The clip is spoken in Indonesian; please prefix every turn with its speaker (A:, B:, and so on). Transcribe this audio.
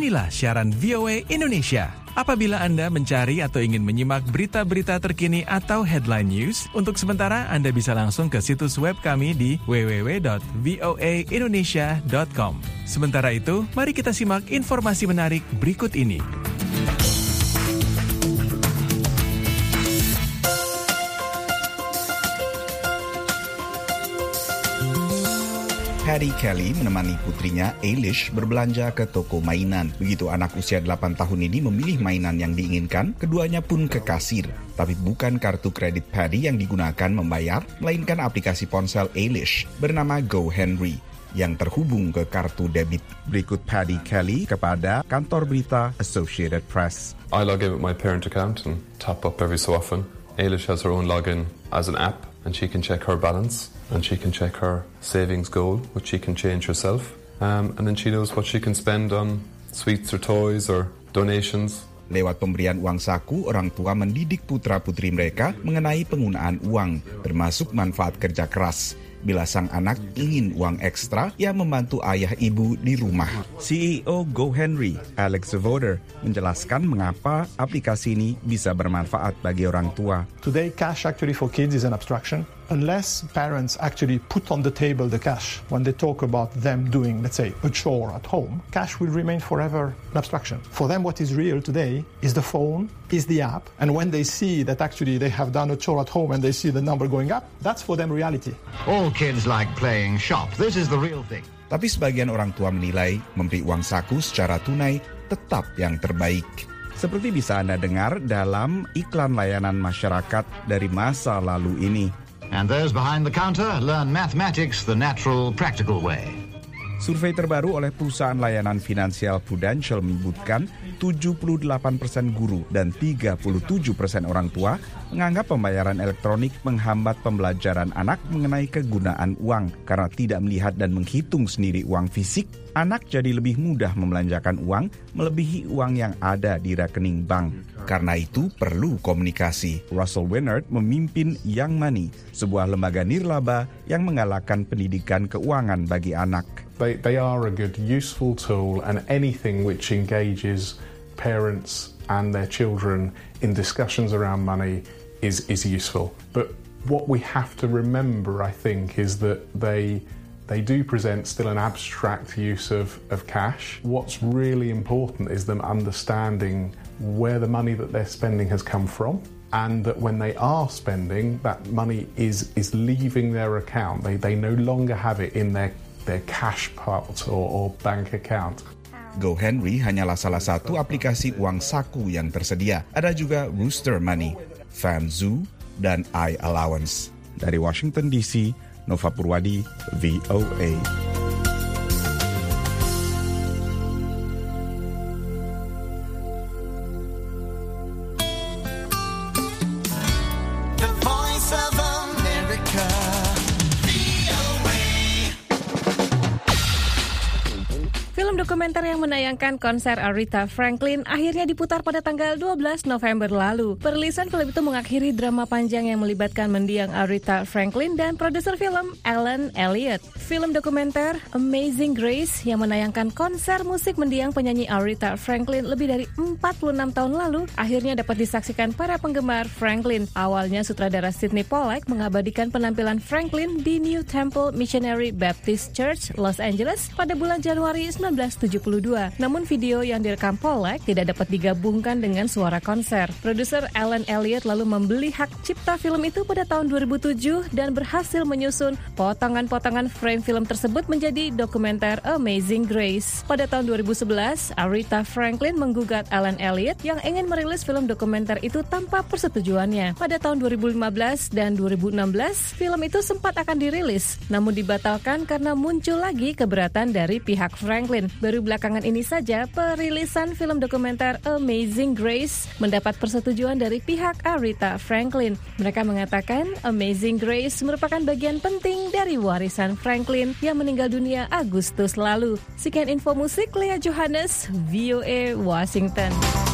A: inilah siaran VOA Indonesia. Apabila Anda mencari atau ingin menyimak berita-berita terkini atau headline news, untuk sementara Anda bisa langsung ke situs web kami di www.voaindonesia.com. Sementara itu, mari kita simak informasi menarik berikut ini.
B: Paddy Kelly menemani putrinya Eilish berbelanja ke toko mainan. Begitu anak usia 8 tahun ini memilih mainan yang diinginkan, keduanya pun ke kasir. Tapi bukan kartu kredit Paddy yang digunakan membayar, melainkan aplikasi ponsel Eilish bernama GoHenry yang terhubung ke kartu debit. Berikut Paddy Kelly kepada kantor berita Associated Press.
C: I log in with my parent account and top up every so often. Eilish has her own login as an app and she can check her balance. And she can check her savings goal, which she can change herself. And then she knows what she can spend on sweets or toys or donations.
B: Lewat pemberian uang saku, orang tua mendidik putra-putri mereka mengenai penggunaan uang, termasuk manfaat kerja keras. Bila sang anak ingin uang ekstra, ia membantu ayah ibu di rumah. CEO GoHenry, Alex Voder, menjelaskan mengapa aplikasi ini bisa bermanfaat bagi orang tua.
D: Today, cash actually for kids is an abstraction. Unless parents actually put on the table the cash when they talk about them doing, let's say, a chore at home, cash will remain forever an abstraction. For them, what is real today is the phone, is the app, and when they see that actually they have done a chore at home and they see the number going up, that's for them reality.
E: All kids like playing shop. This is the real thing.
B: Tapi sebagian orang tua menilai memberi uang saku secara tunai tetap yang terbaik. Seperti bisa Anda dengar dalam iklan layanan masyarakat dari masa lalu ini.
E: And those behind the counter learn mathematics the natural, practical way.
B: Survei terbaru oleh perusahaan layanan finansial Prudential menyebutkan 78% guru dan 37% orang tua menganggap pembayaran elektronik menghambat pembelajaran anak mengenai kegunaan uang. Karena tidak melihat dan menghitung sendiri uang fisik, anak jadi lebih mudah membelanjakan uang melebihi uang yang ada di rekening bank. Karena itu perlu komunikasi. Russell Wennard memimpin Young Money, sebuah lembaga nirlaba yang menggalakkan pendidikan keuangan bagi anak.
F: They are a good, useful tool, and anything which engages parents and their children in discussions around money is useful. But what we have to remember, I think, is that they do present still an abstract use of cash. What's really important is them understanding where the money that they're spending has come from, and that when they are spending, that money is leaving their account. They no longer have it in their cash pot or bank account.
B: GoHenry hanyalah salah satu aplikasi uang saku yang tersedia. Ada juga Rooster Money, FamZoo, dan iAllowance. Dari Washington DC, Nova Purwadi, VOA.
G: Dokumenter yang menayangkan konser Aretha Franklin akhirnya diputar pada tanggal 12 November lalu. Perilisan film itu mengakhiri drama panjang yang melibatkan mendiang Aretha Franklin dan produser film Alan Elliott. Film dokumenter Amazing Grace yang menayangkan konser musik mendiang penyanyi Aretha Franklin lebih dari 46 tahun lalu akhirnya dapat disaksikan para penggemar Franklin. Awalnya sutradara Sidney Pollack mengabadikan penampilan Franklin di New Temple Missionary Baptist Church, Los Angeles pada bulan Januari 1972. Namun video yang direkam Pollack tidak dapat digabungkan dengan suara konser. Produser Alan Elliott lalu membeli hak cipta film itu pada tahun 2007 dan berhasil menyusun potongan-potongan frame film tersebut menjadi dokumenter Amazing Grace. Pada tahun 2011, Aretha Franklin menggugat Alan Elliott yang ingin merilis film dokumenter itu tanpa persetujuannya. Pada tahun 2015 dan 2016, film itu sempat akan dirilis, namun dibatalkan karena muncul lagi keberatan dari pihak Franklin. Baru belakangan ini saja perilisan film dokumenter Amazing Grace mendapat persetujuan dari pihak Aretha Franklin. Mereka mengatakan Amazing Grace merupakan bagian penting dari warisan Franklin yang meninggal dunia Agustus lalu. Sekian info musik, Lea Johannes, VOA Washington.